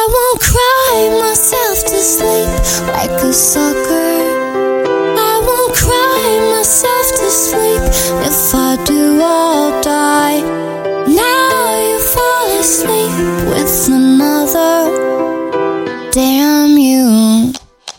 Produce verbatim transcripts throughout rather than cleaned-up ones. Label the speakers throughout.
Speaker 1: won't cry myself to sleep like a sucker. I won't cry myself to sleep. If I do, I'll die. Now you fall asleep with another. Damn you.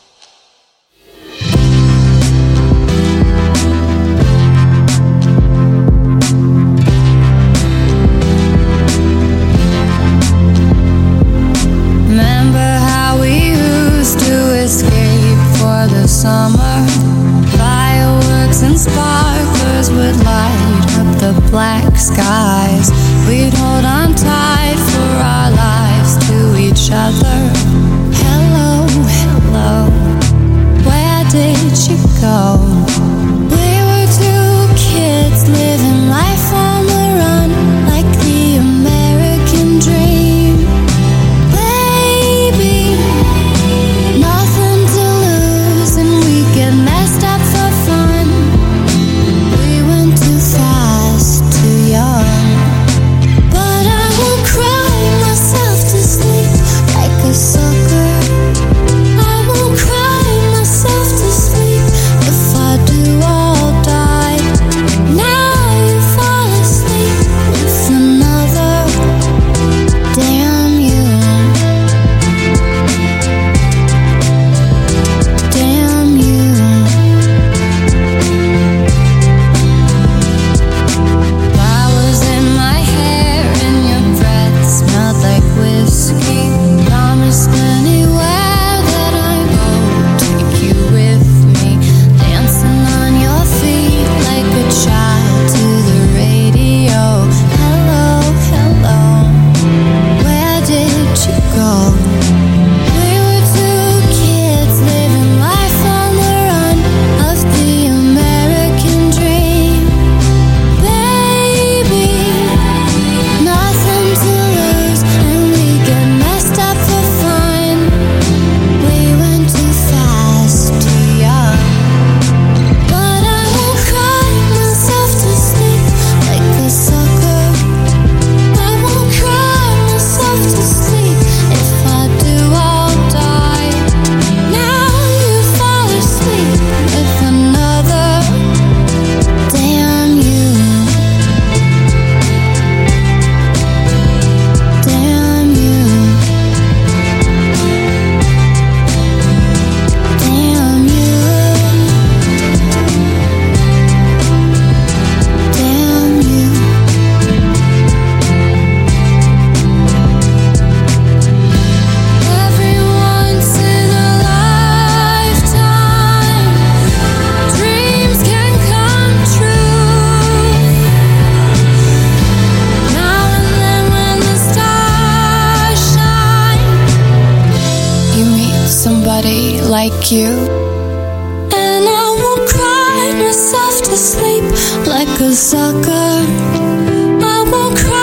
Speaker 2: Summer fireworks and sparklers would light up the black skies. We'd hold on tight for our lives to each other. Hello, hello, where did you go? We were two kids living life on the run, like the American dream. Baby, nothing to lose and we get messed up for fun. We went too fast, too young. But I won't cry myself to sleep like a sucker. I won't cry myself to sleep. If I do, I'll die. Now you fall asleep with another. Damn you. Damn you. Flowers in my hair and your breath smelled like whiskey. Promise anywhere that I go, take you with me. Dancing on your feet like a child to the radio. Hello, hello, where did you go? We were two kids living life on the run of the American dream. Baby, nothing to lose and we get messed up for fun. We went too fast, too young. But I won't cry myself to sleep like a sucker. I won't cry myself to sleep. If I do, I'll die. Now you fall asleep with another. Damn you. Damn you. Damn you. Damn you. Every once in a lifetime, dreams can come true. Now and then when the stars shine, you meet somebody like you. And I won't cry myself to sleep like a sucker. I won't cry